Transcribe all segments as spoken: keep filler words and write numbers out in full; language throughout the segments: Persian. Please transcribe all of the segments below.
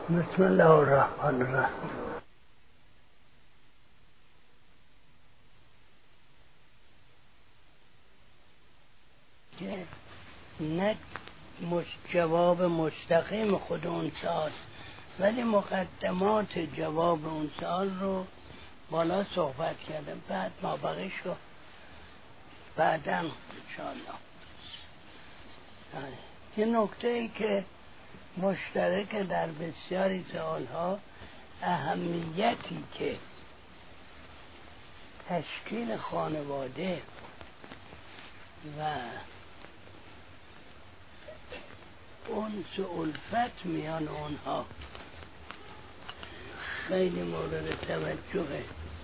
بسم الله الرحمن الرحیم. که نه جواب مستقیم خود اون سوال، ولی مقدمات جواب اون سوال رو بالا صحبت کردم، بعد ما بقیش رو بعدا انشاءالله. یه نکته ای که مشترک در بسیاری سوال ها، اهمیتی که تشکیل خانواده و انس و الفت میان اونها خیلی مورد توجه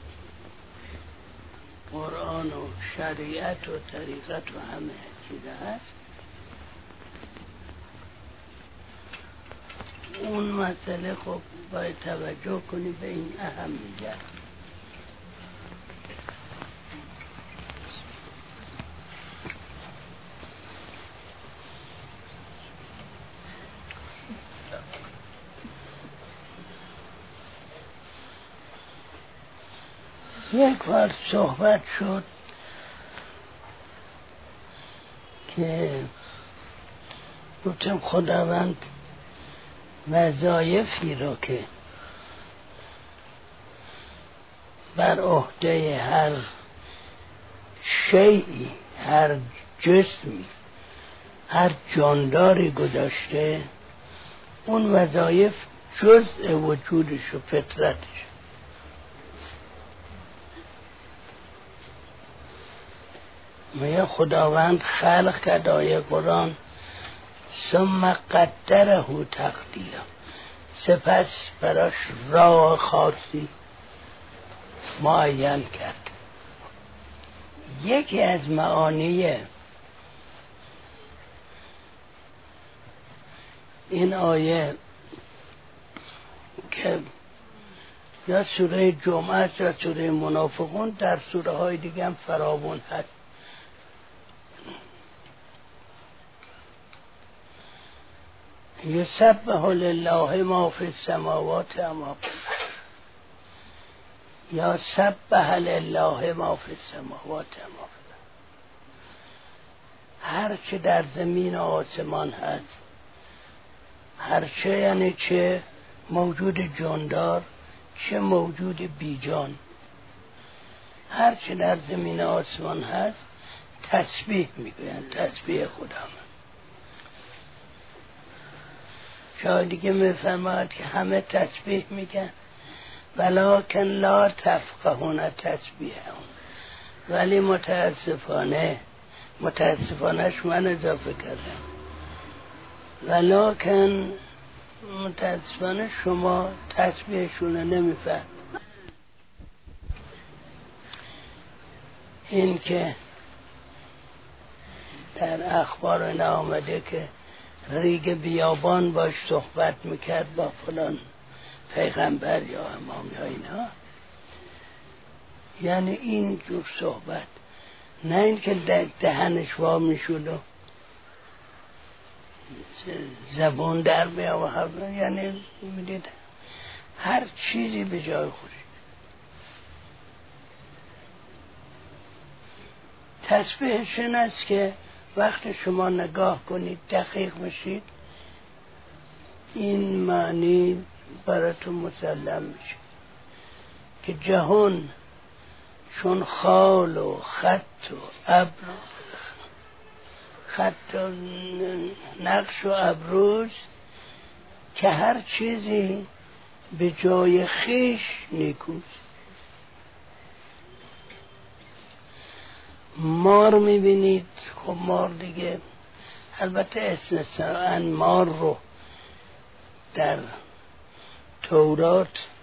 قرآن و شریعت و طریقت و همه چیزه هست. اون مسئله خب باید توجه کنی به این اهمیت. یک وقت صحبت شد که گفتم خداوند وظایفی را که بر عهده هر شیئی، هر جسمی، هر جانداری گذاشته، اون وظایف جزء وجودش و فطرتش. میگه خداوند خلق کرد، آیه قرآن، ثم قدره تقدیرا، سپس براش راه خاصی معین کرد. یکی از معانی این آیه که یا سوره جمعه یا سوره منافقون، در سوره های دیگه هم فراوان هست، یسبح لله ما فی السماوات و ما فی الارض، یا سبح لله ما فی السماوات و ما فی الارض. هر چه در زمین و آسمان هست، هر چه یعنی چه موجود جاندار چه موجود بیجان، هر چه در زمین و آسمان هست تسبیح میگویند، تسبیح خداوند. شاید دیگه میفرماید که همه تسبیح میگن، ولکن لا تفقهون تسبیحهم، ولی متاسفانه متاسفانهش من اضافه کردم، ولکن متاسفانه شما تسبیحشون نمیفهم. این که در اخبار اینا آمده که ریگ بیابان باش صحبت میکرد با فلان پیغمبر یا امام یا اینا، یعنی این جور صحبت، نه این که دهنش وا میشود و زبون در میاد، یعنی میدید هر چیزی به جای خودش. تسبیحش این است که وقتی شما نگاه کنید دقیق بشید، این معنی براتون مسلم میشه که جهان چون خال و خط و ابر، خط و نقش و ابروز، که هر چیزی به جای خیش نیکوست. مار میبینید، خب مار دیگه البته استثناءً مار رو در تورات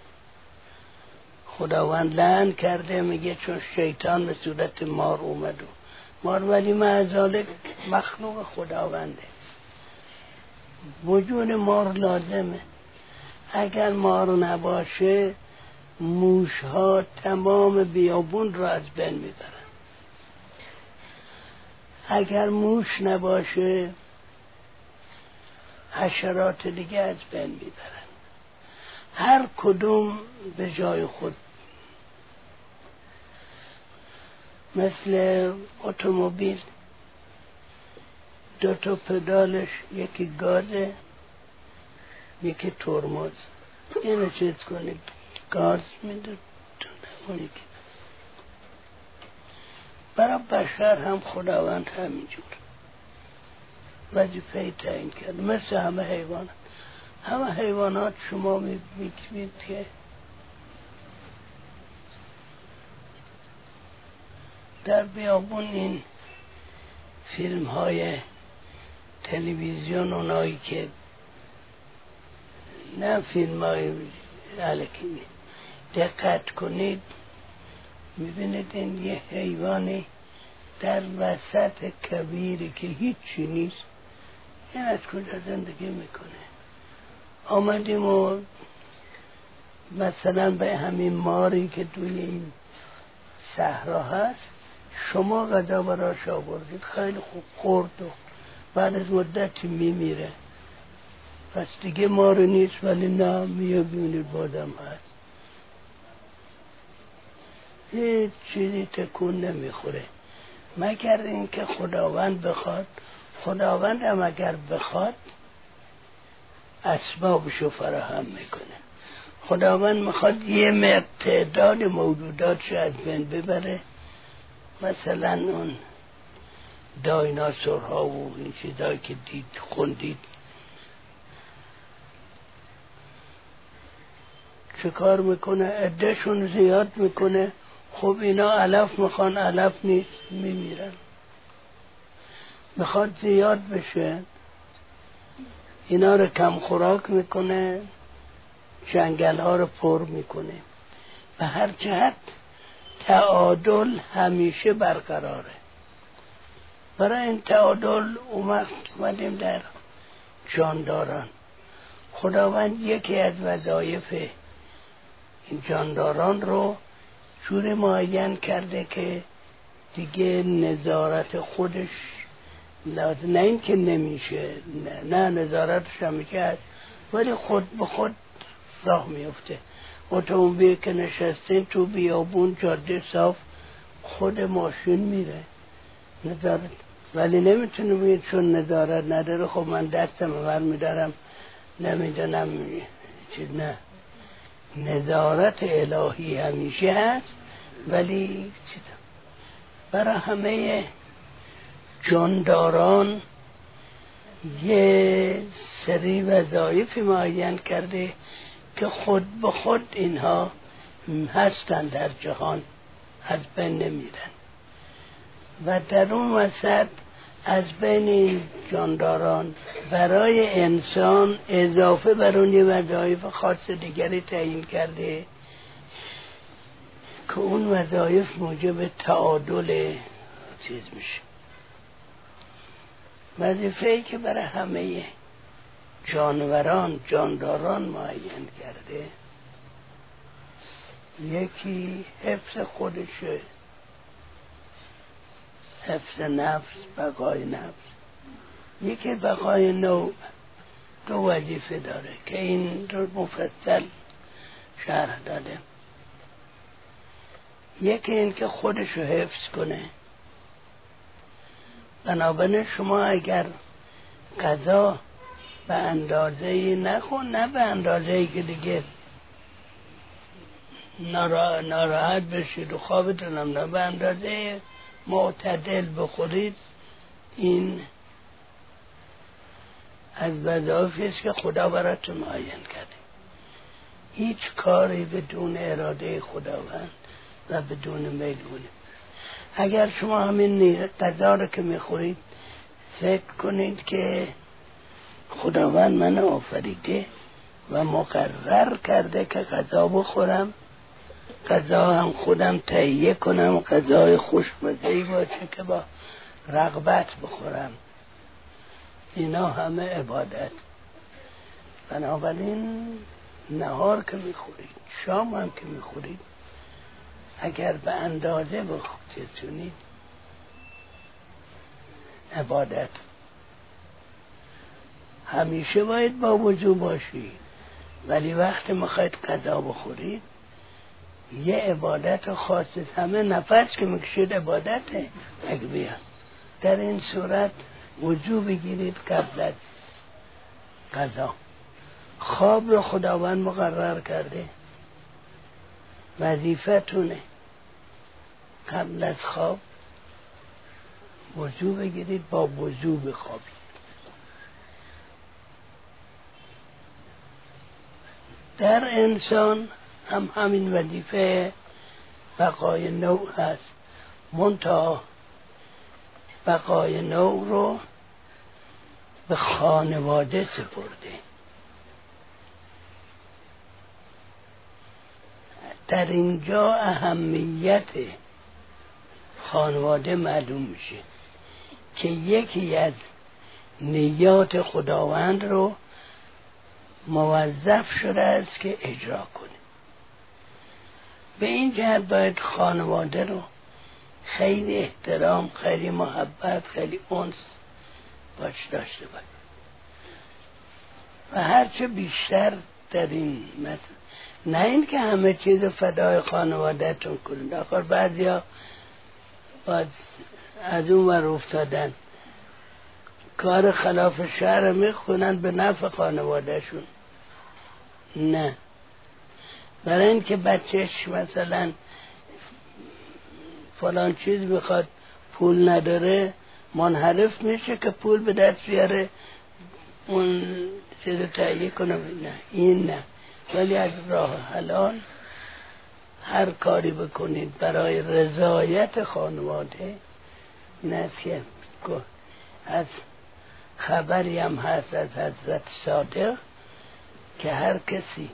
خداوند لعن کرده، میگه چون شیطان به صورت مار اومد و مار، ولی معذالک مخلوق خداونده، وجود مار لازمه. اگر مار نباشه موشها تمام بیابون را از بین میبرن، اگر موش نباشه حشرات دیگه از بین میبرن. هر کدوم به جای خود. مثل اتومبیل دو تا پدالش، یکی گازه یکی ترمز. اینو چیز کنید گاز میده تو نمونی که. برای بشر هم خداوند همینجور وظیفه تعیین کرد، مثل همه حیوانات. همه حیوانات شما میبینید که در بیابون این فیلم های تلویزیون، اونایی که نه فیلم های علکی، دقت کنید میبینید این یه حیوانی در وسط کویری که هیچی نیست، این از کجا زندگی میکنه؟ آمدیم و مثلا به همین ماری که توی این صحرا هست شما غذا براش آوردید، خیلی خوب خورد و بعد از مدتی میمیره. پس دیگه مار نیست، ولی نه میه ببینید بادم هست. هیچ چیزی تکون نمیخوره مگر اینکه خداوند بخواد. خداوند هم اگر بخواد اسبابشو فراهم میکنه. خداوند میخواد یه تعداد موجودات از بین ببره، مثلا اون دایناسورها و این چیزایی که دید خوندید، چه کار میکنه؟ عدهشون زیاد میکنه. خب اینا علف میخوان، علف نیست، میمیرن. میخواد زیاد بشه، اینا رو کم خوراک میکنه، جنگل ها رو پر میکنه. و هر جهت تعادل همیشه برقراره. برای این تعادل اومدیم در جانداران. خداوند یکی از وظایف این جانداران رو جوری معین کرده که دیگه نظارت خودش لازم، نه این که نمیشه، نه, نه نظارتش همیشه هست، ولی خود به خود راه میفته. اتومبیل که نشستین تو بیابون جاده صاف، خود ماشین میره نظارت، ولی نمیتونه بگید چون نظارت نداره خب من دستم ور میدارم نمیدونم چیز. نه، نظارت الهی همیشه هست، ولی چیز برای همه جانداران یه سری وظایفی معین کرده که خود به خود اینها هستن در جهان، از بین نمیرن. و در اون وسط از بین این جانداران برای انسان اضافه بر اون یه وظایف خاص دیگری تعیین کرده که اون وظایف موجب تعادل چیز میشه. وظیفه‌ای که برای همه جانوران جانداران معین کرده، یکی حفظ خودشه، حفظ نفس، بقای نفس. یکی بقای نوع. دو وظیفه داره که این رو مفصل شرح داده. یکی این که خودش رو حفظ کنه. بنابراین شما اگر غذا به اندازه‌ای نخون، نه به اندازه‌ای که دیگه ناراحت بشید و خوابتون هم، نه به اندازه معتدل بخورید، این از وظایفی است که خدا براتون معین کرده. هیچ کاری بدون اراده خداوند و بدون میل. اگر شما همین غذا رو که میخورید فکر کنید که خداوند من آفریده و مقرر کرده که غذا بخورم، غذا هم خودم تهیه کنم، غذای خوشمزه‌ای باشه که با رغبت بخورم، اینا همه عبادت. بنابراین نهار که میخورید، شام هم که میخورید، اگر به اندازه بخورید عبادت. همیشه باید با وضو باشی، ولی وقتی میخواید غذا بخورید یه عبادت خاصه، همه نفس که میکشید عبادته. اگه بیان در این صورت وضو بگیرید قبل از غذا. خواب رو خداوند مقرر کرده، وظیفتونه قبل از خواب وضو بگیرید، با وضو بخوابید. در انسان هم همین وظیفه بقای نوع هست، منتها بقای نوع رو به خانواده سپرده. در اینجا اهمیت خانواده معلوم میشه که یکی از نیات خداوند رو موظف شده است که اجرا کنه. به این جهت باید خانواده رو خیلی احترام، خیلی محبت، خیلی انس باش داشته باید و هرچه بیشتر در این مثل نه این که همه چیز فدای خانوادهتون کنید. آخر بعضی ها از اون ور افتادن کار خلاف شرع میخونن به نفع خانوادهشون. نه، برای اینکه بچهش مثلا فلان چیز بخواد پول نداره منحرف میشه که پول به دست بیاره اون چیز تهیه کنه. نه، این نه. ولی از راه حلال هر کاری بکنید برای رضایت خانواده. این است که از خبری هم هست از حضرت صادق که هر کسی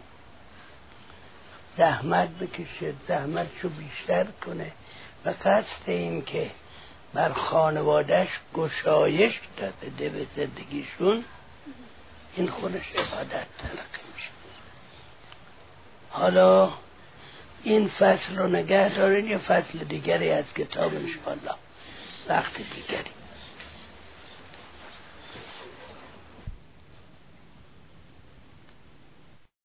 زحمت بکشه، زحمتشو بیشتر کنه و قصد این که بر خانوادهش گشایش بده به زندگیشون، این خودش عبادت تلقی میشه. حالا این فصل رو نگه دارید، یه فصل دیگری از کتاب انشاءالله وقت دیگری.